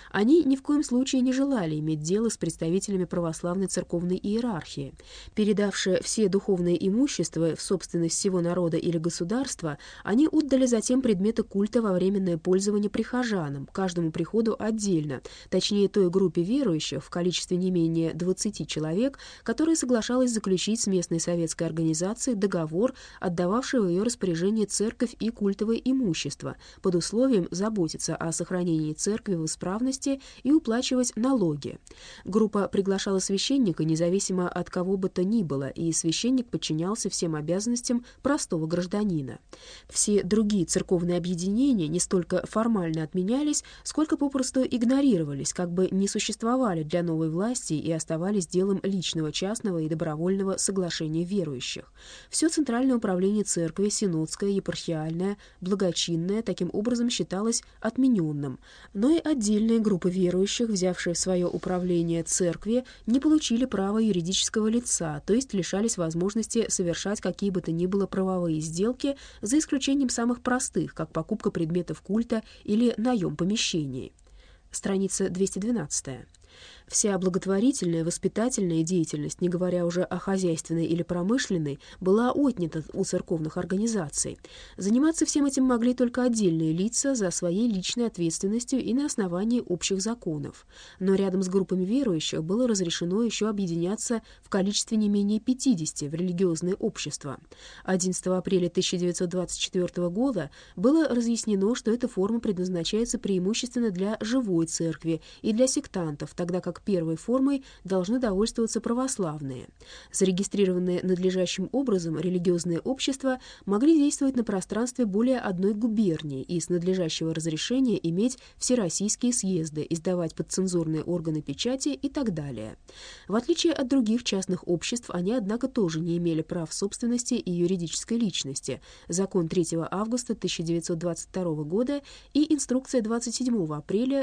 Они ни в коем случае не желали иметь дело с представителями православной церковной иерархии. Передавшие все духовное имущество в собственность всего народа или государства, они отдали затем предметы культа во временное пользование прихожанам, каждому приходу отдельно, точнее той группе верующих в количестве не менее 20 человек, которая соглашалась заключить с местной советской организацией договор, отдававший в ее распоряжение церковь и культовое имущество, под условием заботиться о сохранении церкви в исправности и уплачивать налоги. Группа приглашала священника независимо от кого бы то ни было, и священник подчинялся всем обязанностям простого гражданина. Все другие церковные объединения не столько формально отменялись, сколько попросту игнорировались, как бы не существовали для новой власти и оставались делом личного, частного и добровольного соглашения верующих. Все центральное управление церкви, синодское, епархиальное, благочинное, таким образом считалось отмененным. Но и отдельные группы верующих, взявшие в свое управление церкви, не получили права юридического лица, то есть лишались возможности совершать какие бы то ни было правовые сделки, за исключением самых простых, как покупка предметов культа или наем помещений. Страница 212. Вся благотворительная, воспитательная деятельность, не говоря уже о хозяйственной или промышленной, была отнята у церковных организаций. Заниматься всем этим могли только отдельные лица за своей личной ответственностью и на основании общих законов. Но рядом с группами верующих было разрешено еще объединяться в количестве не менее 50 в религиозные общества. 11 апреля 1924 года было разъяснено, что эта форма предназначается преимущественно для живой церкви и для сектантов, тогда как первой формой должны довольствоваться православные. Зарегистрированные надлежащим образом религиозные общества могли действовать на пространстве более одной губернии и с надлежащего разрешения иметь всероссийские съезды, издавать подцензурные органы печати и так далее. В отличие от других частных обществ, они, однако, тоже не имели прав собственности и юридической личности. Закон 3 августа 1922 года и инструкция 27 апреля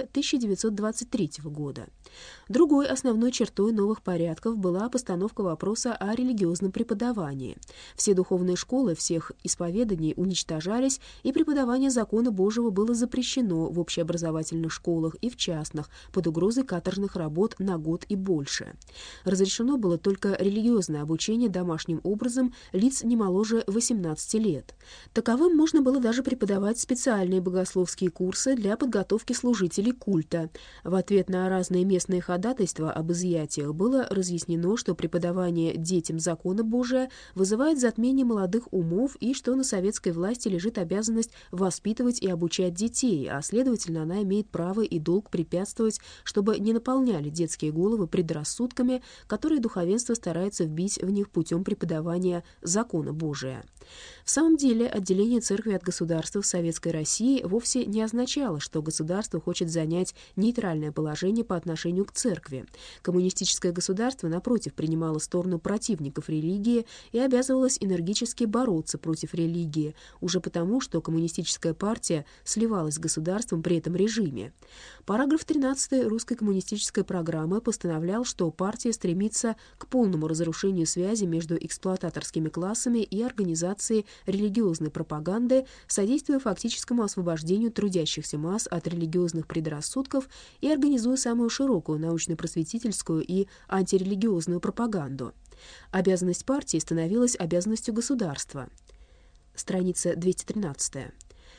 1923 года. Другой основной чертой новых порядков была постановка вопроса о религиозном преподавании. Все духовные школы всех исповеданий уничтожались, и преподавание закона Божьего было запрещено в общеобразовательных школах и в частных, под угрозой каторжных работ на год и больше. Разрешено было только религиозное обучение домашним образом лиц не моложе 18 лет. Таковым можно было даже преподавать специальные богословские курсы для подготовки служителей культа. В ответ на разные местные ходатайства об изъятиях было разъяснено, что преподавание детям закона Божия вызывает затмение молодых умов и что на советской власти лежит обязанность воспитывать и обучать детей, а следовательно, она имеет право и долг препятствовать, чтобы не наполняли детские головы предрассудками, которые духовенство старается вбить в них путем преподавания закона Божия. В самом деле, отделение церкви от государства в Советской России вовсе не означало, что государство хочет занять нейтральное положение по отношению к церкви. Коммунистическое государство, напротив, принимало сторону противников религии и обязывалось энергически бороться против религии, уже потому, что коммунистическая партия сливалась с государством при этом режиме. Параграф 13 русской коммунистической программы постановлял, что партия стремится к полному разрушению связи между эксплуататорскими классами и организацией религиозной пропаганды, содействуя фактическому освобождению трудящихся масс от религиозных предрассудков и организуя самую широкую научно-просветительскую и антирелигиозную пропаганду. Обязанность партии становилась обязанностью государства. Страница 213.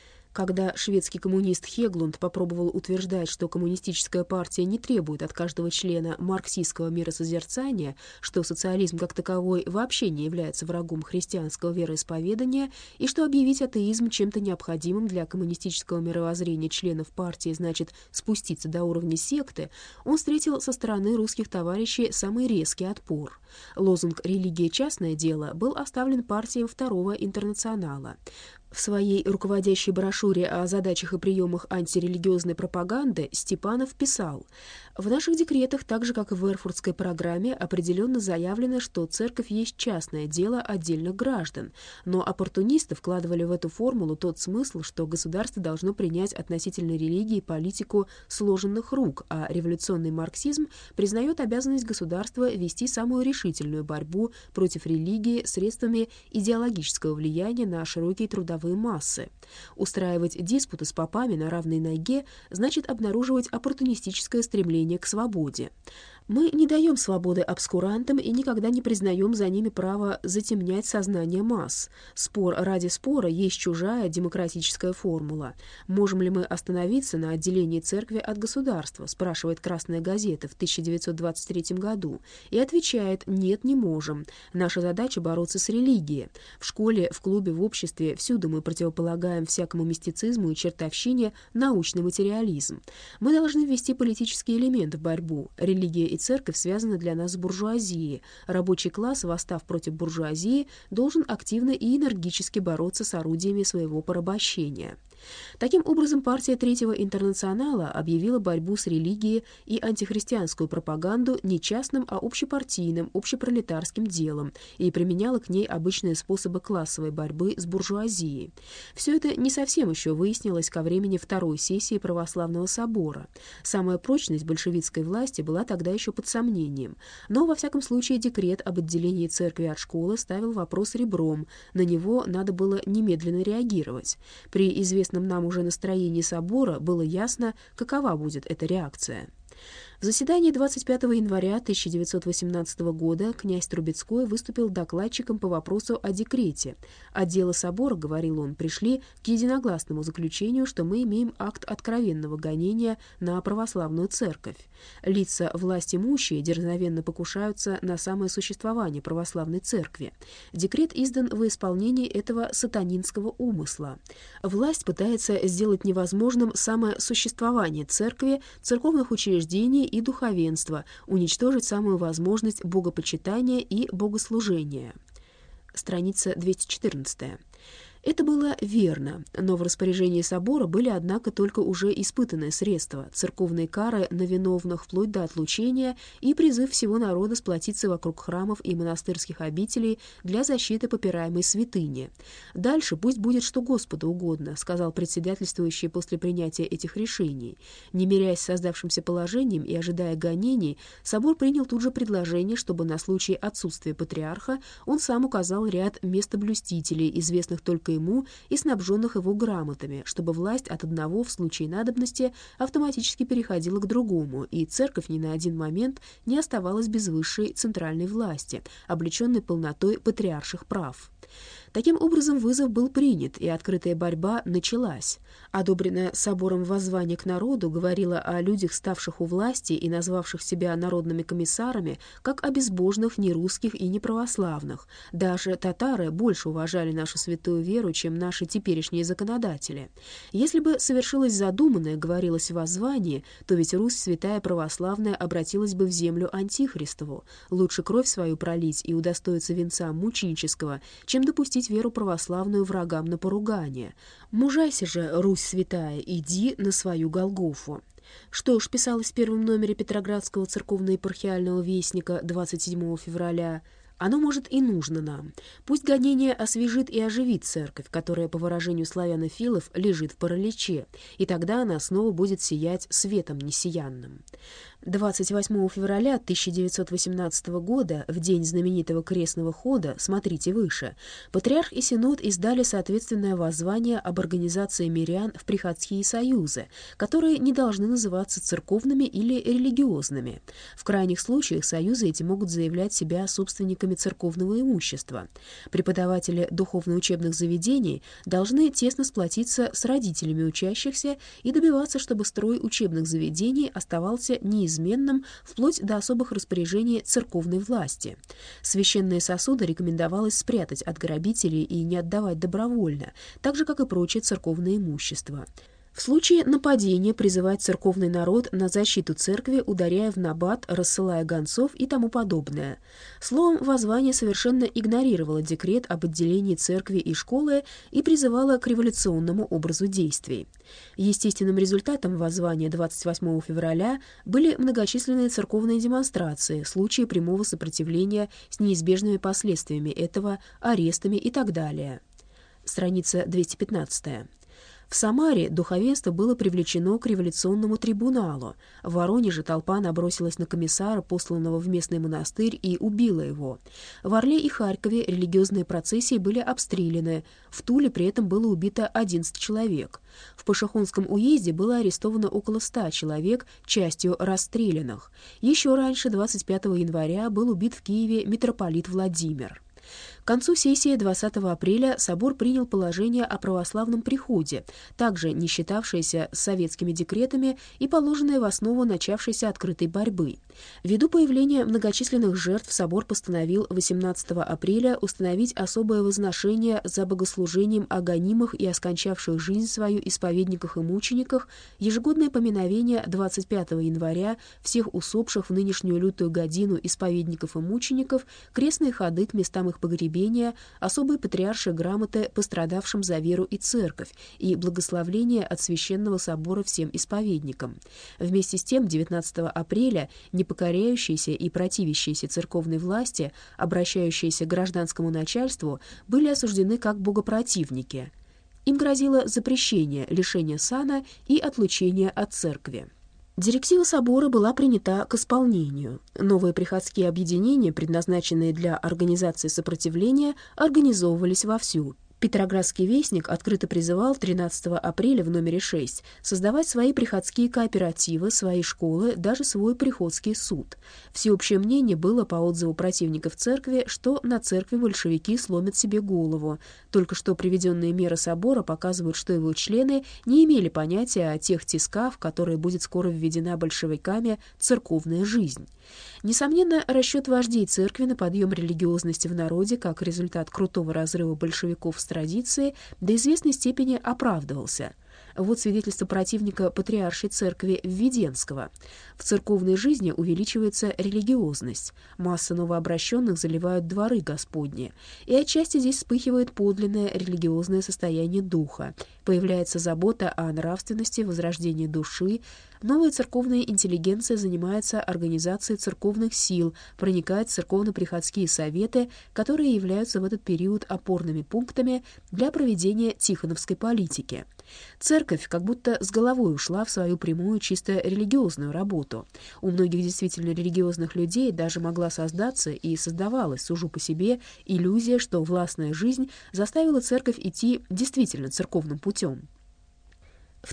Когда шведский коммунист Хеглунд попробовал утверждать, что коммунистическая партия не требует от каждого члена марксистского миросозерцания, что социализм как таковой вообще не является врагом христианского вероисповедания и что объявить атеизм чем-то необходимым для коммунистического мировоззрения членов партии значит спуститься до уровня секты, он встретил со стороны русских товарищей самый резкий отпор. Лозунг «Религия – частное дело» был оставлен партией Второго интернационала. В своей руководящей брошюре о задачах и приемах антирелигиозной пропаганды Степанов писал: «В наших декретах, так же как и в Эрфуртской программе, определенно заявлено, что церковь есть частное дело отдельных граждан, но оппортунисты вкладывали в эту формулу тот смысл, что государство должно принять относительно религии политику сложенных рук, а революционный марксизм признает обязанность государства вести самую решительную борьбу против религии средствами идеологического влияния на широкие трудовые передовые массы. Устраивать диспуты с попами на равной ноге значит обнаруживать оппортунистическое стремление к свободе. Мы не даем свободы обскурантам и никогда не признаем за ними право затемнять сознание масс. Спор ради спора есть чужая демократическая формула. Можем ли мы остановиться на отделении церкви от государства, спрашивает «Красная газета» в 1923 году, и отвечает: нет, не можем. Наша задача — бороться с религией. В школе, в клубе, в обществе всюду мы противополагаем всякому мистицизму и чертовщине научный материализм. Мы должны ввести политический элемент в борьбу. Религия и церковь связаны для нас с буржуазией. Рабочий класс, восстав против буржуазии, должен активно и энергически бороться с орудиями своего порабощения. Таким образом, партия Третьего интернационала объявила борьбу с религией и антихристианскую пропаганду не частным, а общепартийным, общепролетарским делом и применяла к ней обычные способы классовой борьбы с буржуазией. Все это не совсем еще выяснилось ко времени Второй сессии Православного собора. Самая прочность большевистской власти была тогда еще под сомнением, но, во всяком случае, декрет об отделении церкви от школы ставил вопрос ребром, на него надо было немедленно реагировать. При известном нам уже настроении собора было ясно, какова будет эта реакция. В заседании 25 января 1918 года князь Трубецкой выступил докладчиком по вопросу о декрете. «Отделы собора, — говорил он, — пришли к единогласному заключению, что мы имеем акт откровенного гонения на православную церковь. Лица власть имущие дерзновенно покушаются на самое существование православной церкви. Декрет издан во исполнении этого сатанинского умысла. Власть пытается сделать невозможным самое существование церкви, церковных учреждений и духовенства, уничтожить самую возможность богопочитания и богослужения». Страница 214. Это было верно, но в распоряжении собора были, однако, только уже испытанные средства, церковные кары на виновных вплоть до отлучения и призыв всего народа сплотиться вокруг храмов и монастырских обителей для защиты попираемой святыни. «Дальше пусть будет что Господу угодно», — сказал председательствующий после принятия этих решений. Не мирясь с создавшимся положением и ожидая гонений, собор принял тут же предложение, чтобы на случай отсутствия патриарха он сам указал ряд местоблюстителей, известных только ему и снабженных его грамотами, чтобы власть от одного в случае надобности автоматически переходила к другому, и церковь ни на один момент не оставалась без высшей центральной власти, облеченной полнотой патриарших прав. Таким образом, вызов был принят, и открытая борьба началась. Одобренное собором воззвание к народу говорило о людях, ставших у власти и назвавших себя народными комиссарами, как о безбожных, нерусских и неправославных. Даже татары больше уважали нашу святую веру, чем наши теперешние законодатели. Если бы совершилось задуманное, говорилось в воззвании, то ведь Русь святая православная обратилась бы в землю антихристову. Лучше кровь свою пролить и удостоиться венца мученического, чем допустить веру православную врагам на поругание. Мужайся же, Русь святая, иди на свою Голгофу. Что ж, писалось в первом номере Петроградского церковно-епархиального вестника 27 февраля, оно, может, и нужно нам. Пусть гонение освежит и оживит церковь, которая, по выражению славянофилов, лежит в параличе, и тогда она снова будет сиять светом несиянным. 28 февраля 1918 года, в день знаменитого крестного хода, смотрите выше, патриарх и синод издали соответственное воззвание об организации мирян в приходские союзы, которые не должны называться церковными или религиозными. В крайних случаях союзы эти могут заявлять себя собственниками церковного имущества. Преподаватели духовно-учебных заведений должны тесно сплотиться с родителями учащихся и добиваться, чтобы строй учебных заведений оставался неизменным вплоть до особых распоряжений церковной власти. Священные сосуды рекомендовалось спрятать от грабителей и не отдавать добровольно, так же, как и прочее церковное имущество. В случае нападения призывать церковный народ на защиту церкви, ударяя в набат, рассылая гонцов и тому подобное. Словом, воззвание совершенно игнорировало декрет об отделении церкви и школы и призывало к революционному образу действий. Естественным результатом воззвания 28 февраля были многочисленные церковные демонстрации, случаи прямого сопротивления с неизбежными последствиями этого, арестами и так далее. Страница 215. В Самаре духовенство было привлечено к революционному трибуналу. В Воронеже толпа набросилась на комиссара, посланного в местный монастырь, и убила его. В Орле и Харькове религиозные процессии были обстреляны. В Туле при этом было убито 11 человек. В Пашихонском уезде было арестовано около 100 человек, частью расстрелянных. Еще раньше, 25 января, был убит в Киеве митрополит Владимир. К концу сессии 20 апреля собор принял положение о православном приходе, также не считавшееся с советскими декретами и положенное в основу начавшейся открытой борьбы. Ввиду появления многочисленных жертв собор постановил 18 апреля установить особое возношение за богослужением о гонимых и о скончавших жизнь свою исповедниках и мучениках, ежегодное поминовение 25 января всех усопших в нынешнюю лютую годину исповедников и мучеников, крестные ходы к местам их погребения, особые патриаршие грамоты пострадавшим за веру и церковь и благословление от Священного собора всем исповедникам. Вместе с тем 19 апреля непокоряющиеся и противящиеся церковной власти, обращающиеся к гражданскому начальству, были осуждены как богопротивники. Им грозило запрещение, лишение сана и отлучение от церкви. Директива собора была принята к исполнению. Новые приходские объединения, предназначенные для организации сопротивления, организовывались вовсю. Петроградский вестник открыто призывал 13 апреля в номере 6 создавать свои приходские кооперативы, свои школы, даже свой приходский суд. Всеобщее мнение было по отзыву противников церкви, что на церкви большевики сломят себе голову. Только что приведенные меры собора показывают, что его члены не имели понятия о тех тисках, в которые будет скоро введена большевиками церковная жизнь. Несомненно, расчет вождей церкви на подъем религиозности в народе как результат крутого разрыва большевиков с традицией до известной степени оправдывался. Вот свидетельство противника патриаршей церкви Введенского. В церковной жизни увеличивается религиозность. Масса новообращенных заливают дворы Господни. И отчасти здесь вспыхивает подлинное религиозное состояние духа. Появляется забота о нравственности, возрождении души. Новая церковная интеллигенция занимается организацией церковных сил, проникает в церковно-приходские советы, которые являются в этот период опорными пунктами для проведения тихоновской политики. Церковь как будто с головой ушла в свою прямую чисто религиозную работу. У многих действительно религиозных людей даже могла создаться и создавалась, сужу по себе, иллюзия, что властная жизнь заставила церковь идти действительно церковным путем. В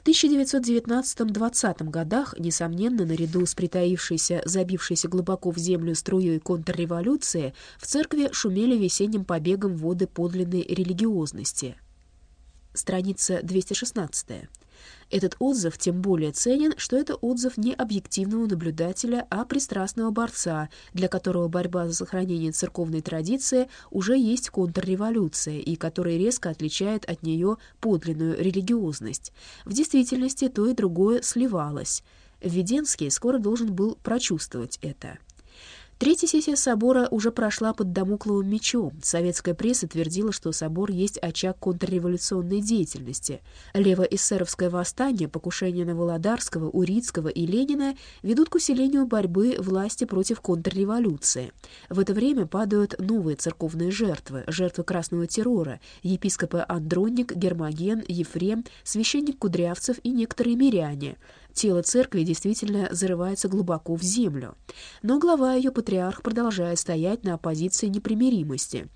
1919-20 годах, несомненно, наряду с притаившейся, забившейся глубоко в землю струей контрреволюции, в церкви шумели весенним побегом воды подлинной религиозности. Страница 216. Этот отзыв тем более ценен, что это отзыв не объективного наблюдателя, а пристрастного борца, для которого борьба за сохранение церковной традиции уже есть контрреволюция и который резко отличает от нее подлинную религиозность. В действительности то и другое сливалось. Введенский скоро должен был прочувствовать это. Третья сессия собора уже прошла под дамокловым мечом. Советская пресса твердила, что собор есть очаг контрреволюционной деятельности. Левоэсеровское восстание, покушение на Володарского, Урицкого и Ленина ведут к усилению борьбы власти против контрреволюции. В это время падают новые церковные жертвы, жертвы красного террора, епископы Андронник, Гермоген, Ефрем, священник Кудрявцев и некоторые миряне. Тело церкви действительно зарывается глубоко в землю. Но глава ее, патриарх, продолжает стоять на позиции непримиримости.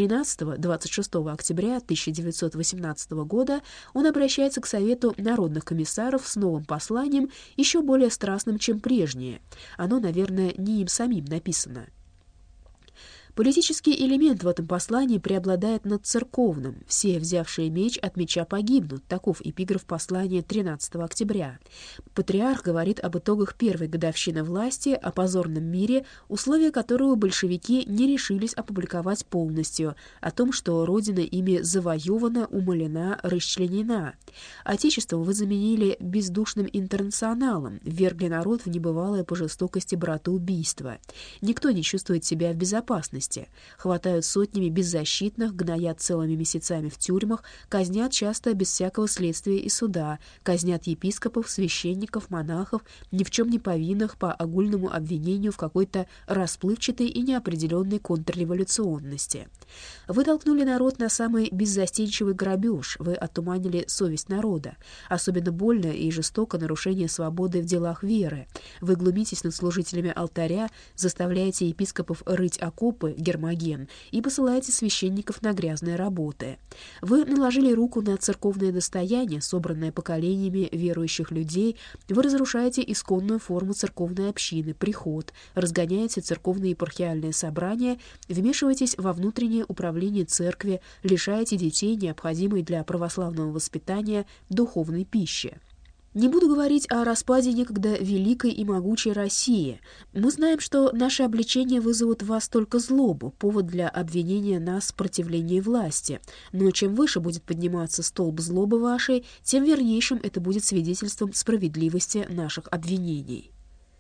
13-26 октября 1918 года он обращается к Совету народных комиссаров с новым посланием, еще более страстным, чем прежнее. Оно, наверное, не им самим написано. Политический элемент в этом послании преобладает над церковным. Все, взявшие меч, от меча погибнут. Таков эпиграф послания 13 октября. Патриарх говорит об итогах первой годовщины власти, о позорном мире, условия которого большевики не решились опубликовать полностью, о том, что Родина ими завоевана, умалена, расчленена. Отечество вы заменили бездушным интернационалом, ввергли народ в небывалое по жестокости братоубийство. Никто не чувствует себя в безопасности. власти. Хватают сотнями беззащитных, гноят целыми месяцами в тюрьмах, казнят часто без всякого следствия и суда, казнят епископов, священников, монахов, ни в чем не повинных по огульному обвинению в какой-то расплывчатой и неопределенной контрреволюционности. Вы толкнули народ на самый беззастенчивый грабеж, вы оттуманили совесть народа. Особенно больно и жестоко нарушение свободы в делах веры. Вы глумитесь над служителями алтаря, заставляете епископов рыть окопы, Гермоген, и посылаете священников на грязные работы. Вы наложили руку на церковное достояние, собранное поколениями верующих людей, вы разрушаете исконную форму церковной общины, приход, разгоняете церковные епархиальные собрания, вмешиваетесь во внутреннее управление церкви, лишаете детей необходимой для православного воспитания духовной пищи. Не буду говорить о распаде некогда великой и могучей России. Мы знаем, что наши обличения вызовут в вас только злобу, повод для обвинения нас в противлении власти. Но чем выше будет подниматься столб злобы вашей, тем вернейшим это будет свидетельством справедливости наших обвинений.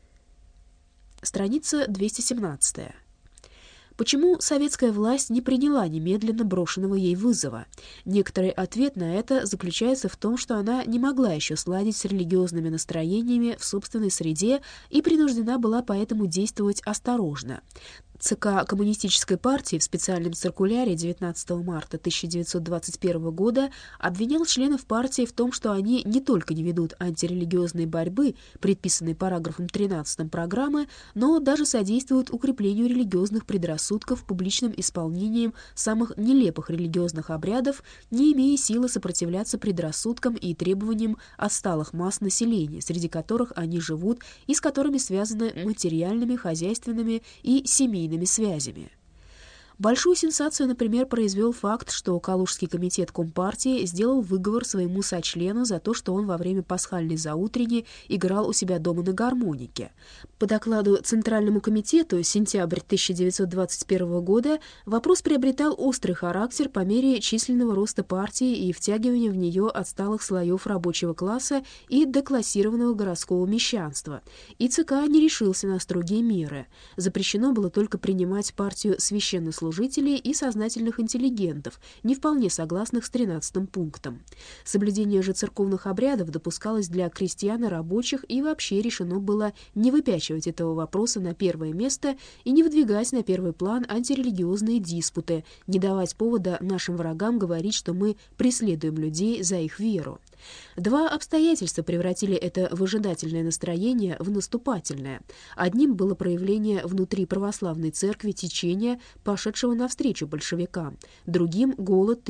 Страница 217. Почему советская власть не приняла немедленно брошенного ей вызова? Некоторый ответ на это заключается в том, что она не могла еще сладить с религиозными настроениями в собственной среде и принуждена была поэтому действовать осторожно. ЦК Коммунистической партии в специальном циркуляре 19 марта 1921 года обвинял членов партии в том, что они не только не ведут антирелигиозной борьбы, предписанной параграфом 13 программы, но даже содействуют укреплению религиозных предрассудков публичным исполнением самых нелепых религиозных обрядов, не имея силы сопротивляться предрассудкам и требованиям отсталых масс населения, среди которых они живут и с которыми связаны материальными, хозяйственными и семейными связями. Большую сенсацию, например, произвел факт, что Калужский комитет Компартии сделал выговор своему сочлену за то, что он во время пасхальной заутрени играл у себя дома на гармонике. По докладу Центральному комитету сентябрь 1921 года вопрос приобретал острый характер по мере численного роста партии и втягивания в нее отсталых слоев рабочего класса и деклассированного городского мещанства. И ЦК не решился на строгие меры. Запрещено было только принимать партию священнослужителей и сознательных интеллигентов, не вполне согласных с 13-м пунктом. Соблюдение же церковных обрядов допускалось для крестьян и рабочих, и вообще решено было не выпячивать этого вопроса на первое место и не выдвигать на первый план антирелигиозные диспуты, не давать повода нашим врагам говорить, что мы преследуем людей за их веру. Два обстоятельства превратили это выжидательное настроение в наступательное. Одним было проявление внутри православной церкви течения, пошедшего навстречу большевикам. Другим — голод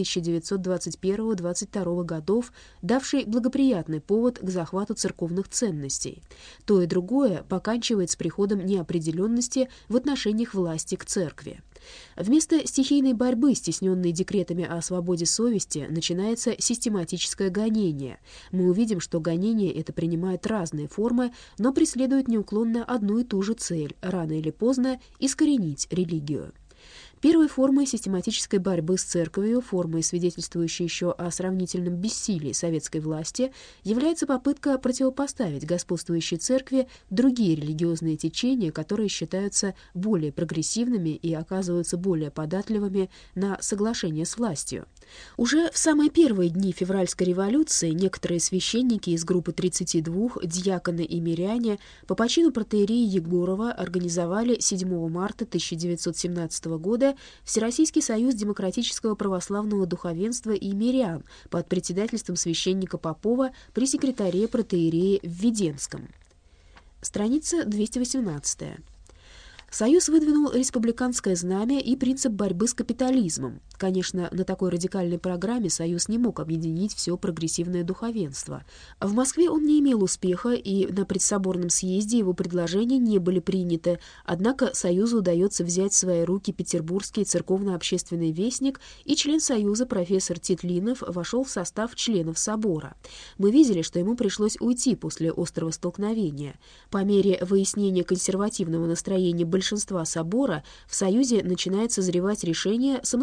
1921-22 годов, давший благоприятный повод к захвату церковных ценностей. То и другое поканчивает с приходом неопределенности в отношениях власти к церкви. Вместо стихийной борьбы, стесненной декретами о свободе совести, начинается систематическое гонение. Мы увидим, что гонение это принимает разные формы, но преследует неуклонно одну и ту же цель — рано или поздно искоренить религию. Первой формой систематической борьбы с церковью, формой, свидетельствующей еще о сравнительном бессилии советской власти, является попытка противопоставить господствующей церкви другие религиозные течения, которые считаются более прогрессивными и оказываются более податливыми на соглашение с властью. Уже в самые первые дни февральской революции некоторые священники из группы 32, диаконы и миряне, по почину протоиерея Егорова организовали 7 марта 1917 года Всероссийский союз демократического православного духовенства и мирян под председательством священника Попова при секретаре протоиерея Введенском. Страница 218. Союз выдвинул республиканское знамя и принцип борьбы с капитализмом. Конечно, на такой радикальной программе Союз не мог объединить все прогрессивное духовенство. В Москве он не имел успеха, и на предсоборном съезде его предложения не были приняты, однако Союзу удается взять в свои руки Петербургский церковно-общественный вестник, и член Союза профессор Титлинов вошел в состав членов собора. Мы видели, что ему пришлось уйти после острого столкновения. По мере выяснения консервативного настроения большинства собора в Союзе начинает созревать решение самостоятельно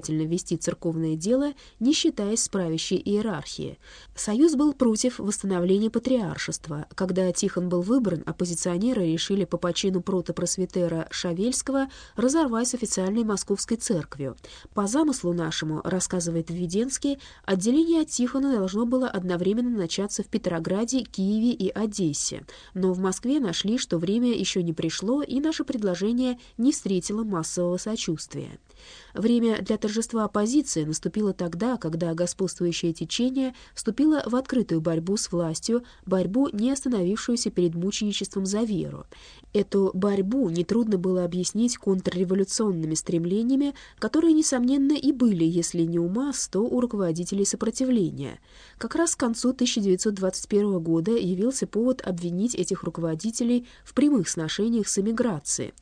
самостоятельно вести церковное дело, не считаясь с правящей иерархией. Союз был против восстановления патриаршества. Когда Тихон был выбран, оппозиционеры решили по почину протопресвитера Шавельского разорвать с официальной московской церковью. По замыслу нашему, рассказывает Введенский, отделение от Тихона должно было одновременно начаться в Петрограде, Киеве и Одессе. Но в Москве нашли, что время еще не пришло, и наше предложение не встретило массового сочувствия. Время для торжества оппозиции наступило тогда, когда господствующее течение вступило в открытую борьбу с властью, борьбу, не остановившуюся перед мученичеством за веру. Эту борьбу нетрудно было объяснить контрреволюционными стремлениями, которые, несомненно, и были, если не у масс, то у руководителей сопротивления. Как раз к концу 1921 года явился повод обвинить этих руководителей в прямых сношениях с эмиграцией.